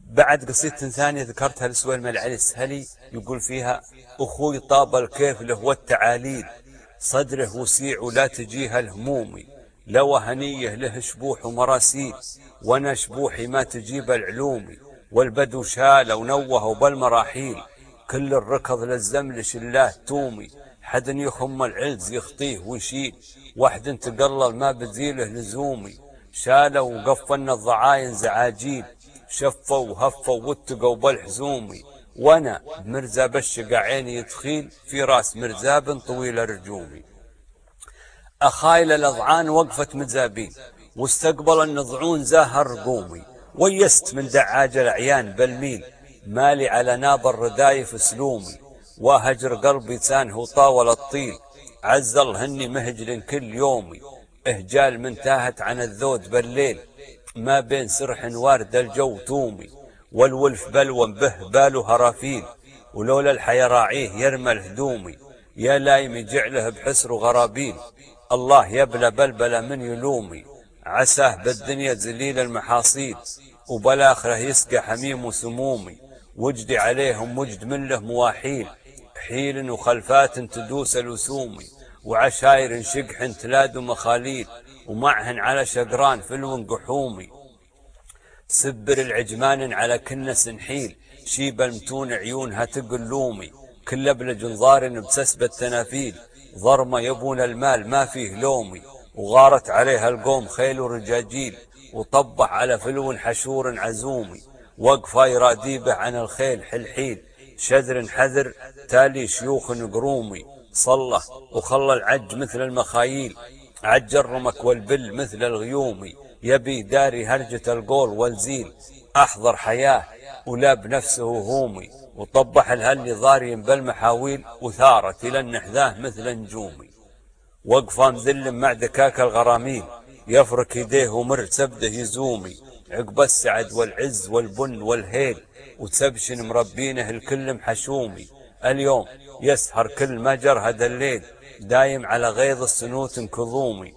بعد قصيدة ثانية ذكرتها لسويلم العلي السهلي، يقول فيها: أخوي طاب الكيف له والتعاليل، صدره وسيع ولا تجيها الهموم، لو هنيه له شبوح ومراسيل، وانا شبوحي ما تجيب العلوم، والبدو شال ونوه بالمراحيل، كل الركض للزملش الله تومي، حد يخم العلز يخطيه ويشيل، واحد تقلل ما بتزيله لزومي، شالوا وقفلنا الضعاين زعاجيل، شفوا وهفوا واتقوا بالحزومي، وانا بمرزاب الشقا عيني يدخيل، في راس مرزاب طويل رجومي. اخايل الاضعان وقفت متزابين، واستقبل النضعون زاهر رقومي، ويست من دعاج العيان بالميل، مالي على ناب الردايف سلومي، وهجر قلبي تانه طاول الطيل، عزل هني مهجل كل يومي، اهجال من تاهت عن الذود بالليل، ما بين سرح وارد الجو تومي، والولف بلوى به باله هرافيل، ولولا الحيا راعيه يرمى الهدومي، يا لايم جعله بحسر غرابيل، الله يبلى بلبلة من يلومي، عساه بالدنيا زليل المحاصيل، وبالاخره يسقى حميم وسمومي، وجدي عليهم وجد من له مواحيل، حيل وخلفات تدوس الوسومي، وعشاير شقح تلاد مخاليل، ومعهن على شقران فلو قحومي، سبر العجمان على كنس نحيل، شيب المتون عيونها تقلومي، كل ابل جنظار بسسب التنافيل، ضرمة يبون المال ما فيه لومي، وغارت عليها القوم خيل ورجاجيل، وطبح على فلو حشور عزومي، وقفا يراديبه عن الخيل حلحيل، شذر حذر تالي شيوخ قرومي، صله وخلى العج مثل المخايل، عج الرمك والبل مثل الغيومي، يبي داري هرجة القول والزيل، أحضر حياة ولا بنفسه هومي، وطبح الهل ضاري بالمحاويل، وثارت إلى النحذاه مثل نجومي، وقفا مذل مع دكاك الغراميل، يفرك يديه ومر سبده يزومي، عقب السعد والعز والبن والهيل، وتسبشن مربينه الكل محشومي، اليوم يسهر كل ما جرهد الليل، دايم على غيظ السنوت كظومي،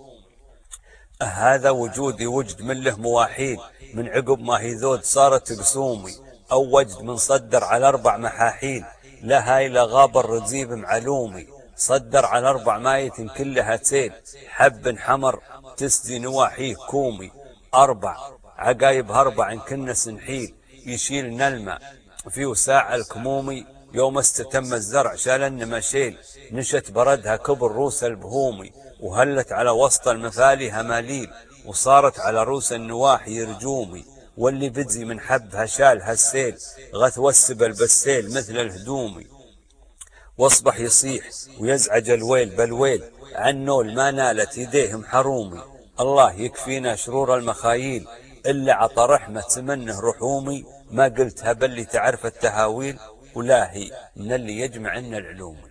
هذا وجودي وجد من له مواحيل، من عقب ما هي ذود صارت قسومي، أو وجد من صدر على 4 محاحيل، لا هاي لا غاب الرزيب معلومي، صدر على 4 مايت كلها تسيل، حب حمر تسدي نواحيه كومي، 4 عقايب 4 كنس نحيل، يشيل نلمة في وساع الكمومي، يوم استتم الزرع شالن مشيل، نشت بردها كبر روس البهومي، وهلت على وسط المفالي هماليل، وصارت على روس النواحي رجومي، واللي بتزي من حبها شالها السيل، غث والسبل بالسيل مثل الهدومي، واصبح يصيح ويزعج الويل بالويل، عنول ما نالت يديهم حرومي، الله يكفينا شرور المخايل، إلا عطى رحمة منه رحومي، ما قلتها بل تعرف التهاويل، ولاهي من اللي يجمع لنا العلوم.